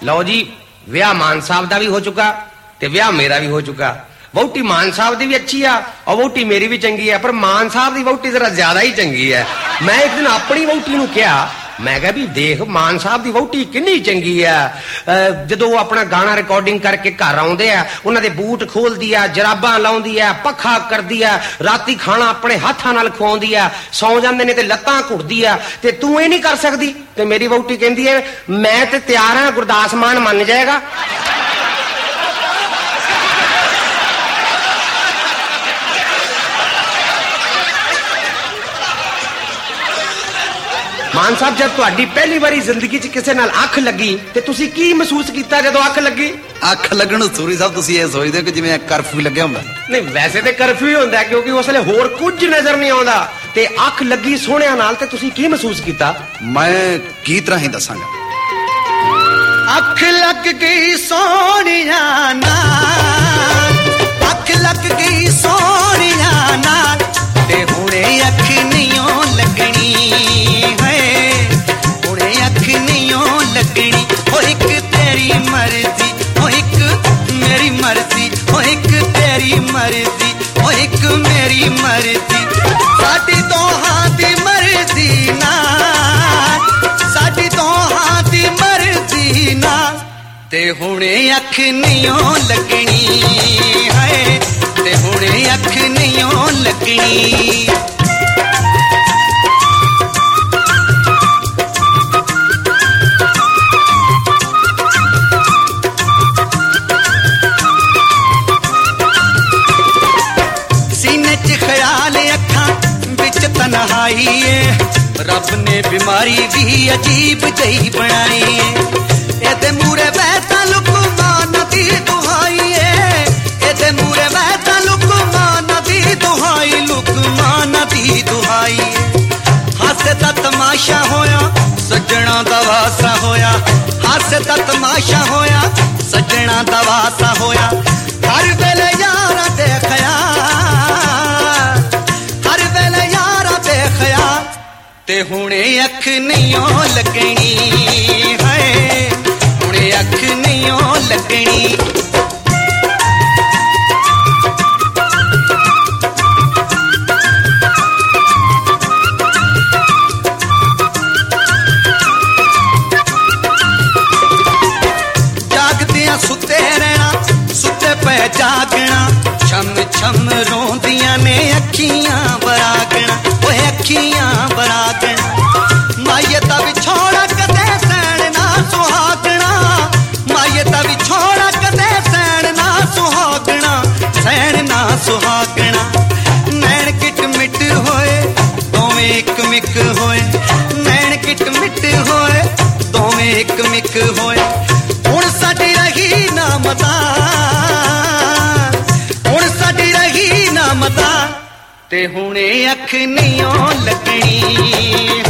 ਲਓ ਜੀ, ਵਿਆਹ ਮਾਨ ਸਾਹਿਬ ਦਾ ਵੀ ਹੋ ਚੁੱਕਾ ਤੇ ਵਿਆਹ ਮੇਰਾ ਵੀ ਹੋ ਚੁੱਕਾ। ਵਹੁਟੀ ਮਾਨ ਸਾਹਿਬ ਦੀ ਵੀ ਅੱਛੀ ਆ ਔਰ ਵਹੁਟੀ ਮੇਰੀ ਵੀ ਚੰਗੀ ਆ, ਪਰ ਮਾਨ ਸਾਹਿਬ ਦੀ ਵਹੁਟੀ ਜ਼ਰਾ ਜ਼ਿਆਦਾ ਹੀ ਚੰਗੀ ਹੈ। ਮੈਂ ਇੱਕ ਦਿਨ ਆਪਣੀ ਵਹੁਟੀ ਨੂੰ ਕਿਹਾ, ਮੈਂ ਕਿਹਾ ਵੀ ਦੇਖ ਮਾਨ ਸਾਹਿਬ ਦੀ ਵਹੁਟੀ ਕਿੰਨੀ ਚੰਗੀ ਆ। ਜਦੋਂ ਉਹ ਆਪਣਾ ਗਾਣਾ ਰਿਕਾਰਡਿੰਗ ਕਰਕੇ ਘਰ ਆਉਂਦੇ ਆ, ਉਹਨਾਂ ਦੇ ਬੂਟ ਖੋਲਦੀ ਆ, ਜਰਾਬਾਂ ਲਾਉਂਦੀ ਆ, ਪੱਖਾ ਕਰਦੀ ਆ, ਰਾਤੀ ਖਾਣਾ ਆਪਣੇ ਹੱਥਾਂ ਨਾਲ ਖਵਾਉਂਦੀ ਆ, ਸੌ ਜਾਂਦੇ ਨੇ ਤੇ ਲੱਤਾਂ ਘੁੱਟਦੀ ਆ, ਤੇ ਤੂੰ ਇਹ ਨਹੀਂ ਕਰ ਸਕਦੀ। ਤੇ ਮੇਰੀ ਵਹੁਟੀ ਕਹਿੰਦੀ ਹੈ ਮੈਂ ਤੇ ਤਿਆਰ ਹਾਂ, ਗੁਰਦਾਸ ਮਾਨ ਮੰਨ ਜਾਏਗਾ। ਮਾਨ ਸਾਹਿਬ, ਜਦ ਤੁਹਾਡੀ ਪਹਿਲੀ ਵਾਰੀ ਜ਼ਿੰਦਗੀ 'ਚ ਕਿਸੇ ਨਾਲ ਅੱਖ ਲੱਗੀ ਤੇ ਤੁਸੀਂ ਕੀ ਮਹਿਸੂਸ ਕੀਤਾ ਜਦੋਂ ਅੱਖ ਲੱਗੀ? ਅੱਖ ਲੱਗਣ ਨੂੰ ਸੂਰੀ ਸਾਹਿਬ ਤੁਸੀਂ ਇਹ ਸੋਚਦੇ ਹੋ ਕਿ ਜਿਵੇਂ ਕਰਫਿਊ ਲੱਗਿਆ ਹੁੰਦਾ? ਨਹੀਂ, ਵੈਸੇ ਤੇ ਕਰਫਿਊ ਹੀ ਹੁੰਦਾ, ਕਿਉਂਕਿ ਉਸ ਵੇਲੇ ਹੋਰ ਕੁਝ ਨਜ਼ਰ ਨਹੀਂ ਆਉਂਦਾ। ਤੇ ਅੱਖ ਲੱਗੀ ਸੋਹਣਿਆਂ ਨਾਲ ਤੇ ਤੁਸੀਂ ਕੀ ਮਹਿਸੂਸ ਕੀਤਾ? ਮੈਂ ਕੀ ਤਰ੍ਹਾਂ ਹੀ ਦੱਸਾਂਗਾ। ਅੱਖ ਲੱਗ ਗਈ ਸੋਹਣਿਆਂ ਨਾਲ, ਅੱਖ ਲੱਗ ਗਈ ਸੋਹਣਿਆਂ ਨਾਲ, ਤੇ ਹੁਣੇ ਅੱਖ ਨਹੀਂ ਓ ਲੱਗਣੀ ਹੈ, ਹੁਣੇ ਅੱਖ ਨਹੀਂ ਓ ਲੱਗਣੀ। ਓ ਇੱਕ ਤੇਰੀ ਮਰਜ਼ੀ, ਓ ਇੱਕ ਮੇਰੀ ਮਰਜ਼ੀ, ਓ ਇੱਕ ਤੇਰੀ ਮਰਜ਼ੀ, ਓ ਇੱਕ ਮੇਰੀ ਮਰਜ਼ੀ, ਸਾਡੀ ਦੋਹਾਂ ਦੀ ਮਰਜ਼ੀ ਨਾਲ, ਸਾਡੀ ਦੋਹਾਂ ਦੀ ਮਰਜ਼ੀ ਨਾਲ, ਤੇ ਹੁਣੇ ਅੱਖ ਨਹੀਂ ਓ ਲੱਗਣੀ ਹੈ, ਤੇ ਹੁਣੇ ਅੱਖ ਨਹੀਂ ਓ ਲੱਗਣੀ। ਸੀਨੇ 'ਚ ਖਿਆਲ ਅੱਖਾਂ ਵਿੱਚ ਤਨਹਾਈ ਏ, ਰੱਬ ਨੇ ਬਿਮਾਰੀ ਵੀ ਅਜੀਬ ਜਿਹੀ ਬਣਾਈ ਏ। ਇਹਦੇ ਮੂਰੇ ਬਹਿ ਤਾਂ ਲੁਕਮਾਨ ਦੀ ਦੁਹਾਈ ਏ, ਇਹਦੇ ਮੂਰੇ ਬਹਿ ਤਾਂ ਲੁਕਮਾਨ ਦੀ ਦੁਹਾਈ, ਲੁਕਮਾਨ ਦੀ ਦੁਹਾਈ ਏ। ਹਾਸੇ ਦਾ ਤਮਾਸ਼ਾ ਹੋਇਆ, ਸੱਜਣਾ ਦਾ ਵਾਸਾ ਹੋਇਆ, ਹਾਸੇ ਦਾ ਤਮਾਸ਼ਾ ਹੋਇਆ, ਸੱਜਣਾ ਦਾ ਵਾਸਾ ਹੋਇਆ। ਹਰ ਵੇਲੇ ਯਾਰਾਂ ਦੇ ਖਿਆਲ, ਹਰ ਵੇਲੇ ਯਾਰਾਂ ਦੇ ਖਿਆਲ, ਤੇ ਹੁਣੇ ਅੱਖ ਨਹੀਂ ਓ ਲੱਗਣੀ ਹੈ, ਹੁਣੇ ਅੱਖ ਨਹੀਂ ਓ ਲੱਗਣੀ। ਜਾਗਦਿਆਂ ਸੁੱਤੇ ਰਹਿਣਾ, ਸੁੱਤੇ ਪਏ ਜਾਗਣਾ, ਛਮ ਛਮ ਰੋਂਦੀਆਂ ਨੇ ਅੱਖੀਆਂ ਬਰਾਗਣਾ, ਓਏ ਅੱਖੀਆਂ ਬਰਾਗਣਾ। ਮਾਈਏ ਦਾ ਵਿਛੋੜਾ ਕਦੇ ਸਹਿਣ ਨਾ ਸੁਹਾਗਣਾ, ਮਾਈਏ ਦਾ ਵਿਛੋੜਾ ਕਦੇ ਸਹਿਣ ਨਾ ਸੁਹਾਗਣਾ, ਸਹਿਣ ਨਾ ਸੁਹਾਗਣਾ। ਨੈਣ ਕਿਟ ਮਿੱਟ ਹੋਏ, ਦੋਵੇਂ ਇੱਕ ਮਿੱਕ ਹੋਏ, ਨੈਣ ਕਿਟ ਮਿੱਟ ਹੋਏ, ਦੋਵੇਂ ਇੱਕ ਮਿੱਕ ਹੋਏ। ਹੁਣ ਸਾਡੀ ਰਹੀ ਨਾ ਮਤਾ, ਹੁਣ ਸਾਡੀ ਰਹੀ ਨਾ ਮਤਾ, ਤੇ ਹੁਣੇ ਅੱਖ ਨਹੀਂ ਓ ਲੱਗਣੀ